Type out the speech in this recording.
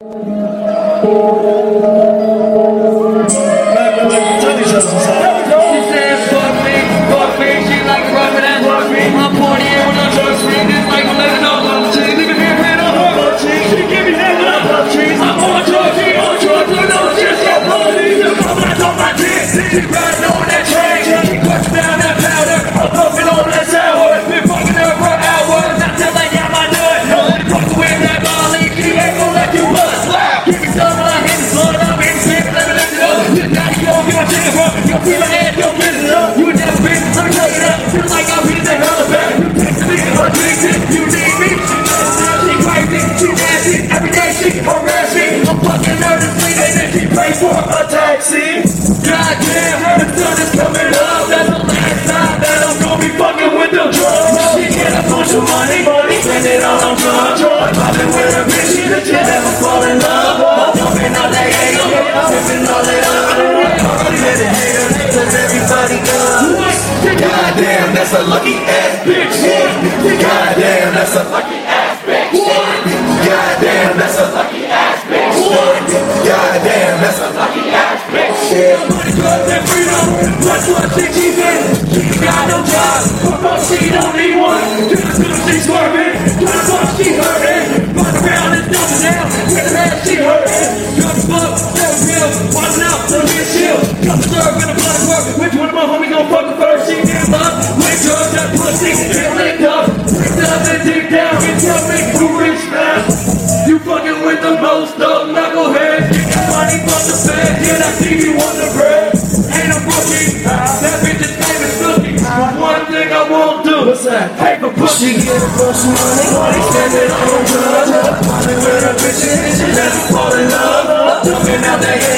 Goddamn, that's a lucky ass bitch. Goddamn, that's a lucky ass bitch. Goddamn, that's a lucky ass bitch. Goddamn, that's a lucky ass bitch. Money, drugs, and freedom. That's what she's in. She got no job. She don't need one. She's swerving. She hurting. Run around and dump down. Where the hell she hurting? Drugs, fuck, never real. Watching out, so get chill. Got the serve in the blood work. Which one of my homies gon' fuck the first? She get love. Wait, drugs, that pussy. Get licked up. Picked up and deep down. Get your big too rich now. You fucking with the most of knuckleheads. Get your money from the bed. Yeah, I see you on the bread. Ain't a rookie. That bitch is famous cookie. One thing I won't do. What's that? Paper pussy. She get a bunch of money. Spend it on drugs. Money with her bitches. She never fall in love. Jumping out that